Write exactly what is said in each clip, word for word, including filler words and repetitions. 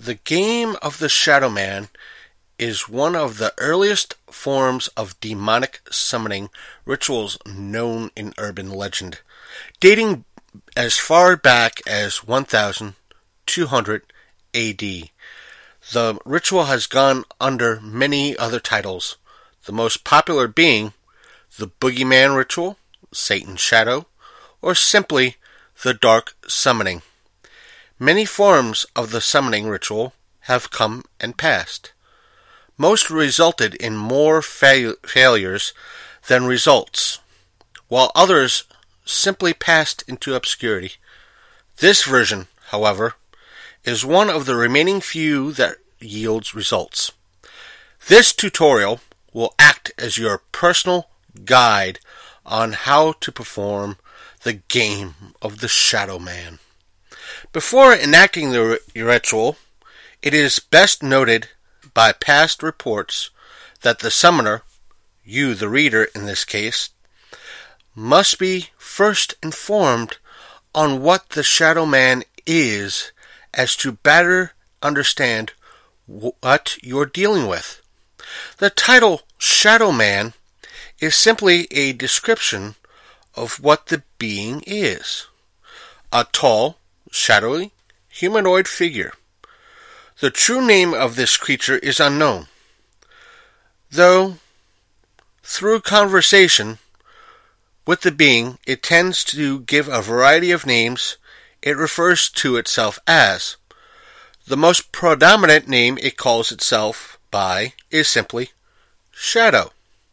The game of the Shadow Man is one of the earliest forms of demonic summoning rituals known in urban legend, dating as far back as one thousand two hundred A D. The ritual has gone under many other titles, the most popular being the Boogeyman Ritual, Satan's Shadow, or simply the Dark Summoning. Many forms of the summoning ritual have come and passed. Most resulted in more fa- failures than results, while others simply passed into obscurity. This version, however, is one of the remaining few that yields results. This tutorial will act as your personal guide on how to perform the game of the Shadow Man. Before enacting the ritual, it is best noted by past reports that the summoner, you the reader in this case, must be first informed on what the Shadow Man is as to better understand what you're dealing with. The title Shadow Man is simply a description of what the being is. A tall, shadowy, humanoid figure. The true name of this creature is unknown, though through conversation with the being it tends to give a variety of names it refers to itself as. The most predominant name it calls itself by is simply Shadow.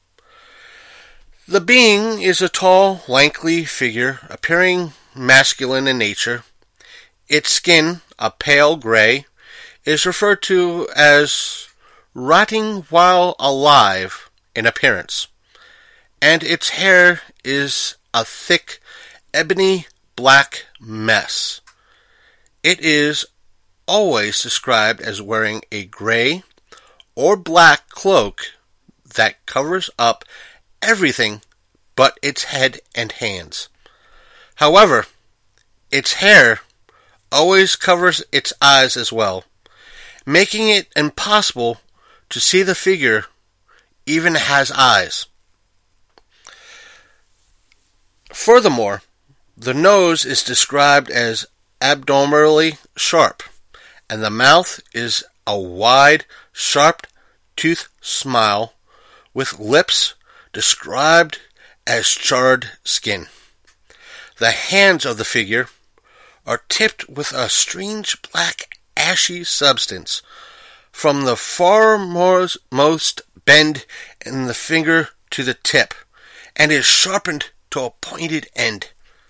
The being is a tall, lanky figure appearing masculine in nature. Its skin, a pale gray, is referred to as rotting while alive in appearance, and its hair is a thick, ebony black mess. It is always described as wearing a gray or black cloak that covers up everything but its head and hands. However, its hair always covers its eyes as well, making it impossible to see the figure even has eyes. Furthermore, the nose is described as abnormally sharp, and the mouth is a wide, sharp-toothed smile with lips described as charred skin. The hands of the figure are tipped with a strange black ashy substance from the farmost bend in the finger to the tip, and is sharpened to a pointed end.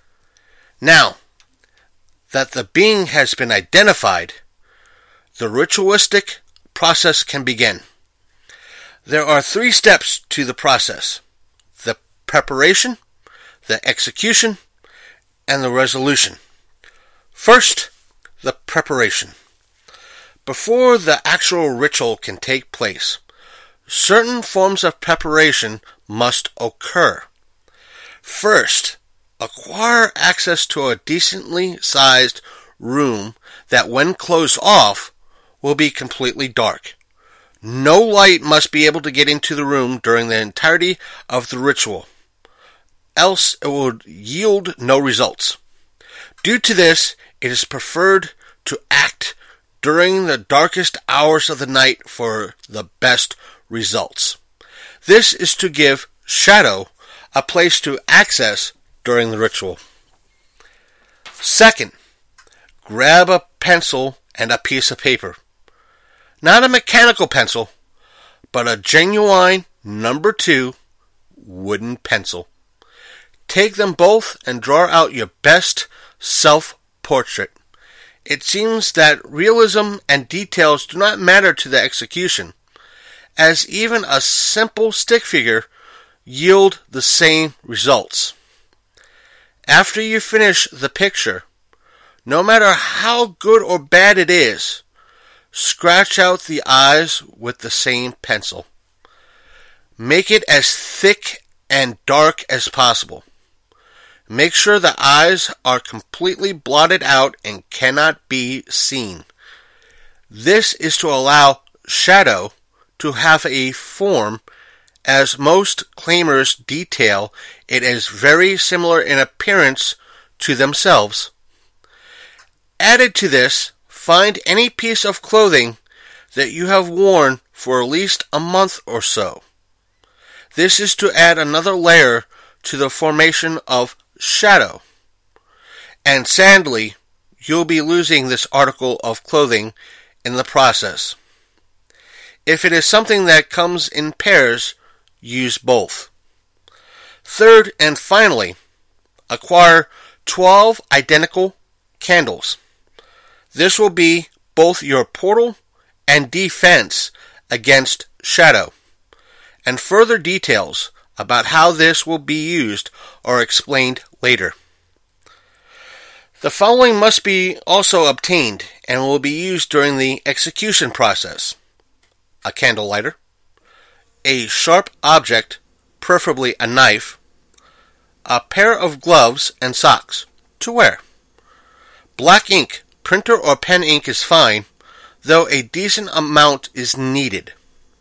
Now that the being has been identified, the ritualistic process can begin. There are three steps to the process: the preparation, the execution, and the resolution. First, the preparation. Before the actual ritual can take place, certain forms of preparation must occur. First, acquire access to a decently sized room that, when closed off, will be completely dark. No light must be able to get into the room during the entirety of the ritual, else it will yield no results. Due to this, it is preferred to act during the darkest hours of the night for the best results. This is to give Shadow a place to access during the ritual. Second, grab a pencil and a piece of paper. Not a mechanical pencil, but a genuine number two wooden pencil. Take them both and draw out your best self-portrait. It seems that realism and details do not matter to the execution, as even a simple stick figure yield the same results. After you finish the picture, no matter how good or bad it is, scratch out the eyes with the same pencil. Make it as thick and dark as possible. Make sure the eyes are completely blotted out and cannot be seen. This is to allow shadow to have a form, as most claimers detail it is very similar in appearance to themselves. Added to this, find any piece of clothing that you have worn for at least a month or so. This is to add another layer to the formation of shadow. And sadly, you'll be losing this article of clothing in the process. If it is something that comes in pairs, use both. Third and finally, acquire twelve identical candles. This will be both your portal and defense against shadow. And further details about how this will be used are explained later. The following must be also obtained and will be used during the execution process: a candle lighter, a sharp object, preferably a knife, a pair of gloves and socks to wear. Black ink, printer or pen ink is fine, though a decent amount is needed.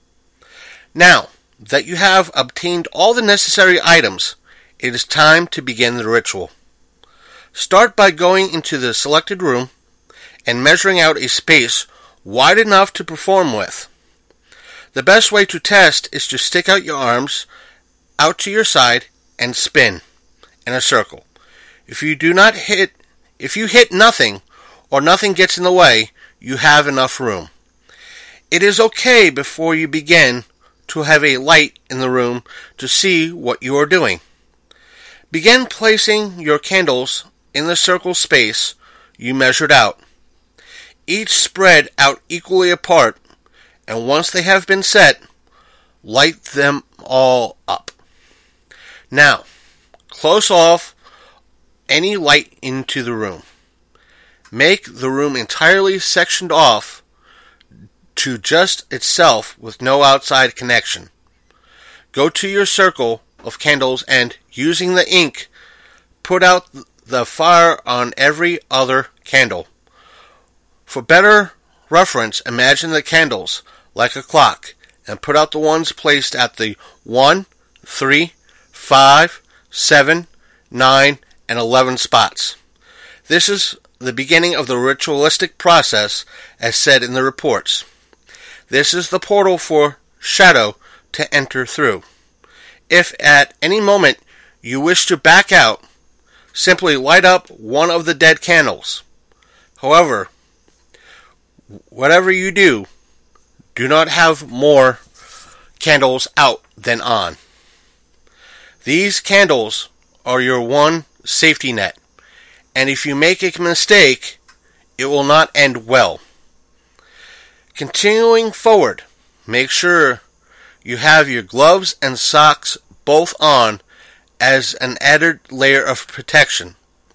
Now that you have obtained all the necessary items, it is time to begin the ritual. Start by going into the selected room and measuring out a space wide enough to perform with. The best way to test is to stick out your arms out to your side and spin in a circle. If you do not hit, if you hit nothing or nothing gets in the way, you have enough room. It is okay before you begin to have a light in the room to see what you are doing. Begin placing your candles in the circle space you measured out, each spread out equally apart, and once they have been set, light them all up. Now, close off any light into the room. Make the room entirely sectioned off to just itself with no outside connection. Go to your circle of candles and, using the ink, put out the fire on every other candle. For better reference, imagine the candles like a clock and put out the ones placed at the one, three, five, seven, nine, and eleven spots. This is the beginning of the ritualistic process as said in the reports. This is the portal for shadow to enter through. If at any moment you wish to back out, simply light up one of the dead candles. However, whatever you do, do not have more candles out than on. These candles are your one safety net, and if you make a mistake, it will not end well. Continuing forward, make sure you have your gloves and socks both on as an added layer of protection.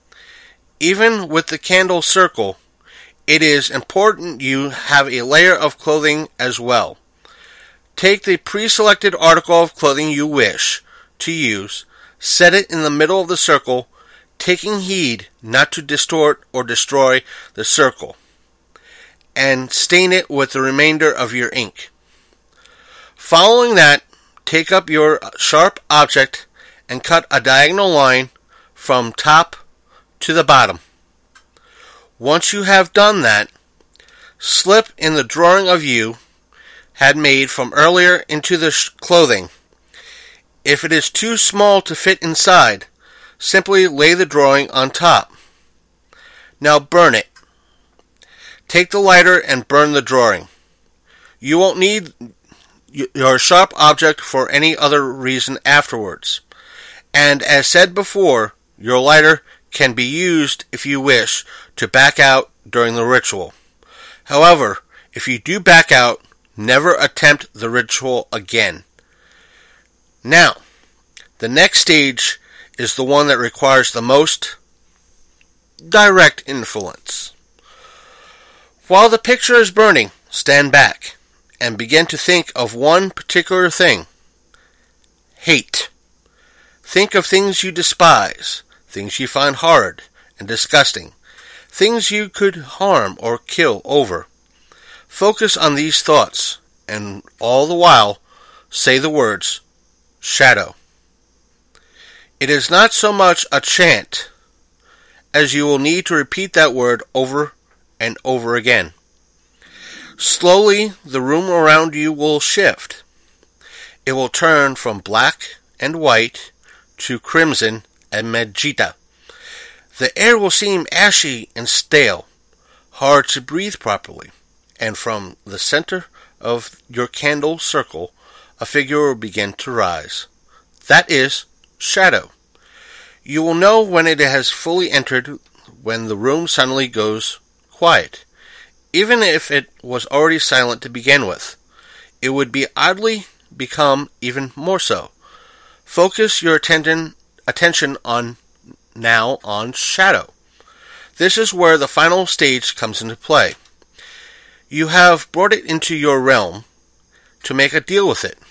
Even with the candle circle, it is important you have a layer of clothing as well. Take the pre-selected article of clothing you wish to use, set it in the middle of the circle, taking heed not to distort or destroy the circle, and stain it with the remainder of your ink. Following that, take up your sharp object and cut a diagonal line from top to the bottom. Once you have done that, slip in the drawing of you had made from earlier into the sh- clothing. If it is too small to fit inside, simply lay the drawing on top. Now burn it. Take the lighter and burn the drawing. You won't need your sharp object for any other reason afterwards. And as said before, your lighter can be used if you wish to back out during the ritual. However, if you do back out, never attempt the ritual again. Now, the next stage is the one that requires the most direct influence. While the picture is burning, stand back and begin to think of one particular thing. Hate. Think of things you despise, things you find hard and disgusting, things you could harm or kill over. Focus on these thoughts, and all the while, say the words, shadow. It is not so much a chant, as you will need to repeat that word over and over again. Slowly, the room around you will shift. It will turn from black and white to crimson and magenta. The air will seem ashy and stale, hard to breathe properly, and from the center of your candle circle, a figure will begin to rise. That is shadow. You will know when it has fully entered when the room suddenly goes quiet. Even if it was already silent to begin with, it would be oddly become even more so. Focus your attention attention on now on shadow. This is where the final stage comes into play. You have brought it into your realm to make a deal with it.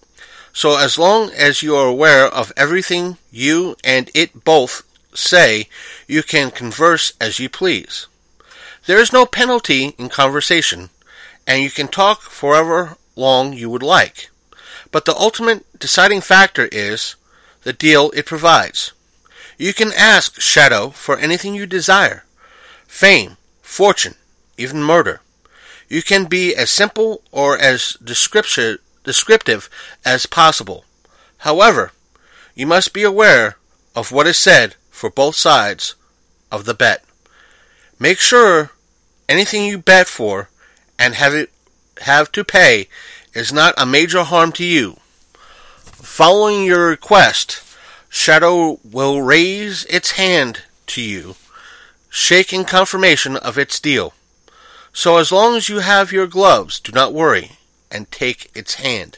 So as long as you are aware of everything you and it both say, you can converse as you please. There is no penalty in conversation, and you can talk for however long you would like. But the ultimate deciding factor is the deal it provides. You can ask shadow for anything you desire. Fame, fortune, even murder. You can be as simple or as descriptive descriptive as possible. However, you must be aware of what is said for both sides of the bet. Make sure anything you bet for and have it have to pay is not a major harm to you. Following your request, shadow will raise its hand to you, shake in confirmation of its deal. So as long as you have your gloves, do not worry, and take its hand.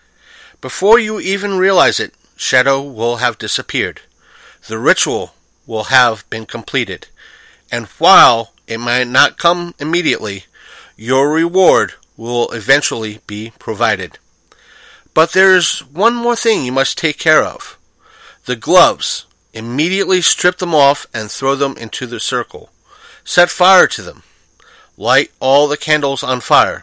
Before you even realize it, shadow will have disappeared. The ritual will have been completed, and while it might not come immediately, your reward will eventually be provided. But there's one more thing you must take care of. The gloves. Immediately strip them off and throw them into the circle. Set fire to them. Light all the candles on fire.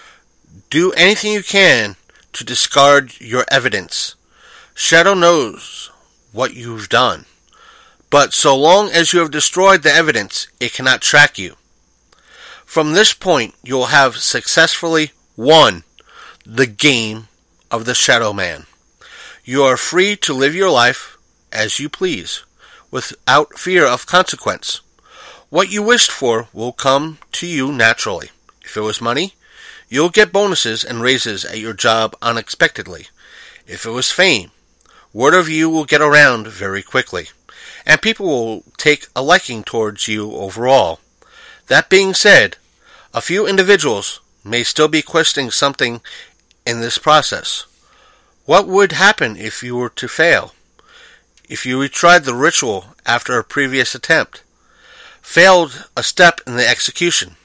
Do anything you can to discard your evidence. Shadow knows what you've done, but so long as you have destroyed the evidence, it cannot track you. From this point, you will have successfully won the game of the Shadow Man. You are free to live your life as you please, without fear of consequence. What you wished for will come to you naturally. If it was money, you'll get bonuses and raises at your job unexpectedly. If it was fame, word of you will get around very quickly, and people will take a liking towards you overall. That being said, a few individuals may still be questioning something in this process. What would happen if you were to fail? If you retried the ritual after a previous attempt, failed a step in the execution,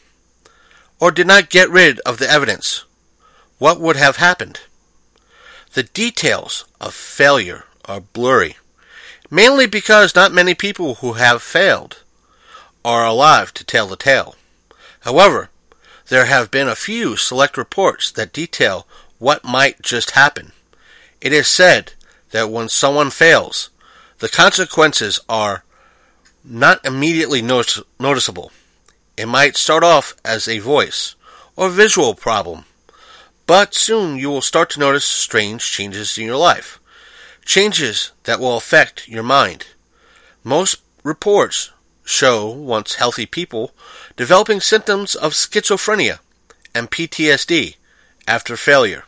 or did not get rid of the evidence, what would have happened? The details of failure are blurry, mainly because not many people who have failed are alive to tell the tale. However, there have been a few select reports that detail what might just happen. It is said that when someone fails, the consequences are not immediately notice- noticeable. It might start off as a voice or visual problem, but soon you will start to notice strange changes in your life, changes that will affect your mind. Most reports show once healthy people developing symptoms of schizophrenia and P T S D after failure.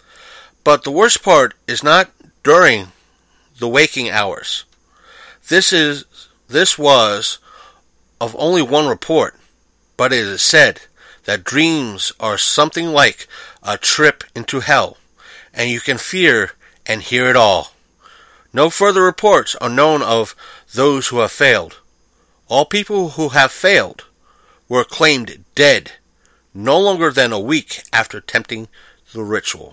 But the worst part is not during the waking hours. This is this was of only one report, but it is said that dreams are something like a trip into hell, and you can fear and hear it all. No further reports are known of those who have failed. All people who have failed were claimed dead no longer than a week after attempting the ritual.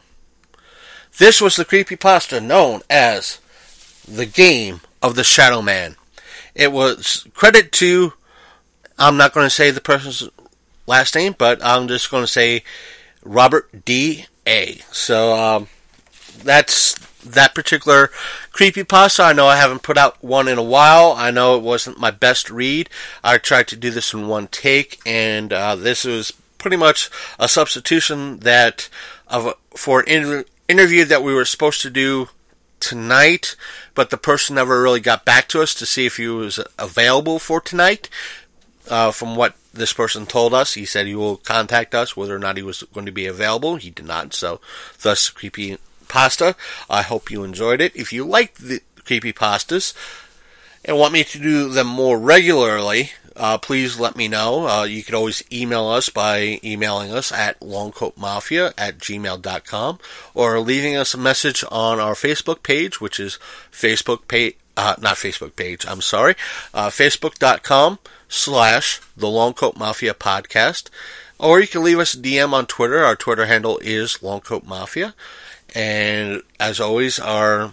This was the creepypasta known as The Game of the Shadow Man. It was credit to, I'm not going to say the person's last name, but I'm just going to say Robert D. A. So um, that's that particular creepypasta. I know I haven't put out one in a while. I know it wasn't my best read. I tried to do this in one take, and uh, this was pretty much a substitution that of a, for an inter- interview that we were supposed to do tonight, but the person never really got back to us to see if he was available for tonight. Uh, from what this person told us, he said he will contact us whether or not he was going to be available. He did not, so thus creepypasta. I hope you enjoyed it. If you like the creepypastas and want me to do them more regularly, uh, please let me know. Uh, you can always email us by emailing us at longcoatmafia at gmail dot com or leaving us a message on our Facebook page, which is Facebook page, uh, not Facebook page, I'm sorry, uh, facebook.com slash the Longcoat Mafia podcast. Or you can leave us a D M on Twitter. Our Twitter handle is Longcoat Mafia. And as always, our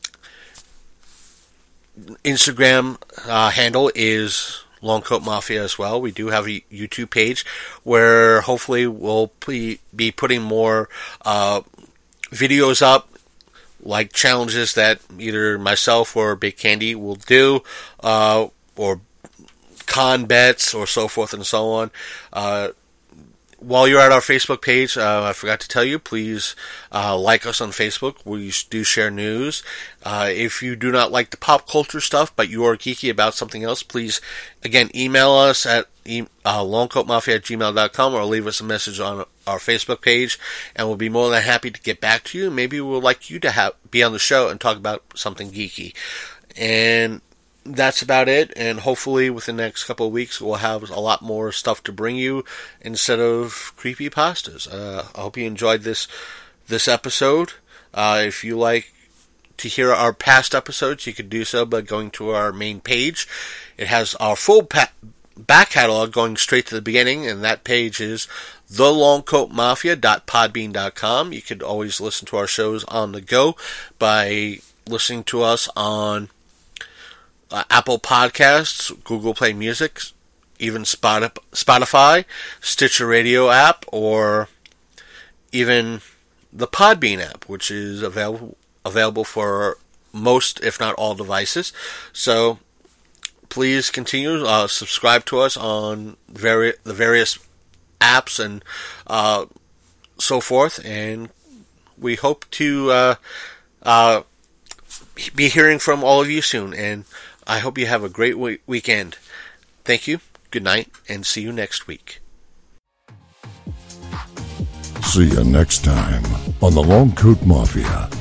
Instagram uh, handle is Longcoat Mafia as well. We do have a YouTube page where hopefully we'll be putting more uh, videos up, like challenges that either myself or Big Candy will do, uh, or con bets, or so forth and so on. Uh, while you're at our Facebook page, uh, I forgot to tell you, please uh, like us on Facebook. We do share news. Uh, if you do not like the pop culture stuff, but you are geeky about something else, please, again, email us at e- uh, longcoatmafia at gmail dot com or leave us a message on our Facebook page, and we'll be more than happy to get back to you. Maybe we'd like you to have be on the show and talk about something geeky. And that's about it, and hopefully within the next couple of weeks we'll have a lot more stuff to bring you instead of creepypastas. Uh, I hope you enjoyed this this episode. Uh, if you like to hear our past episodes, you can do so by going to our main page. It has our full pa- back catalog going straight to the beginning, and that page is the longcoat mafia dot podbean dot com. You could always listen to our shows on the go by listening to us on Uh, Apple Podcasts, Google Play Music, even Spotify, Stitcher Radio app, or even the Podbean app, which is available available for most, if not all, devices. So please continue uh, subscribe to us on vari- the various apps and uh, so forth, and we hope to uh, uh, be hearing from all of you soon. And I hope you have a great we- weekend. Thank you, good night, and see you next week. See you next time on the Longcoat Mafia.